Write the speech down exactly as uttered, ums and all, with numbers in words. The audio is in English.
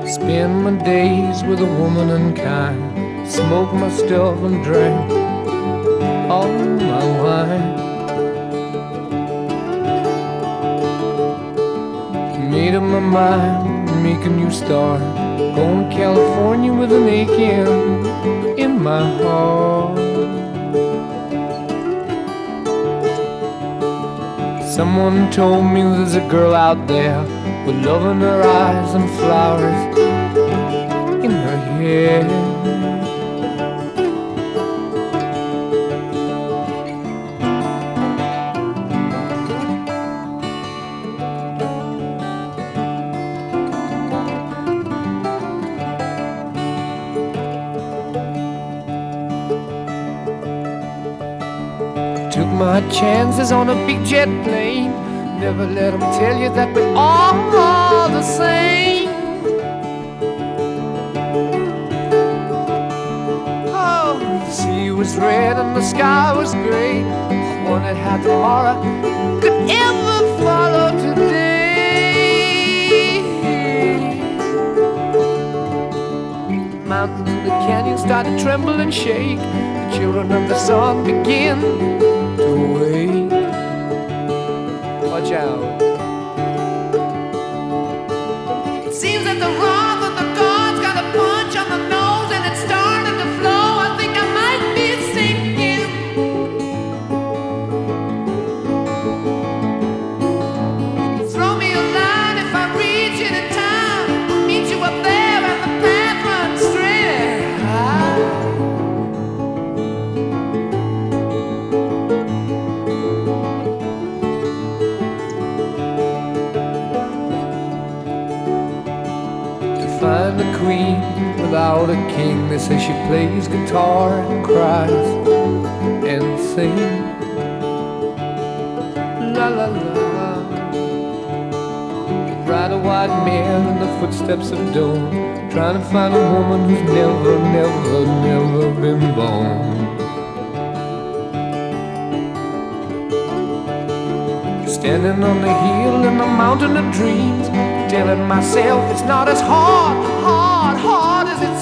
Spend my days with a woman unkind, smoke my stuff and drink all my wine. Made up my mind, make a new start, going to California with an aching in my heart. Someone told me there's a girl out there with love in her eyes and flowers in her hair. Took my chances on a big jet plane. Never let them tell you that we're all the same. Oh, the sea was red and the sky was gray. I wondered how tomorrow could ever follow today. Mountains and the canyons started to tremble and shake. The children of the sun begin to wake. Watch out. It seems that the wrath of the gods got a punch on the nose and it's starting to flow. I think I might be sinking. Throw me a line if I reach it in time. I'll meet you up there and the path runs straight. Find the queen without a king. They say she plays guitar and cries and sings. La la la. Ride a white mare in the footsteps of dawn, trying to find a woman who's never, never, never been born. Standing on the hill in the mountain of dreams, telling myself it's not as hard, hard, hard as it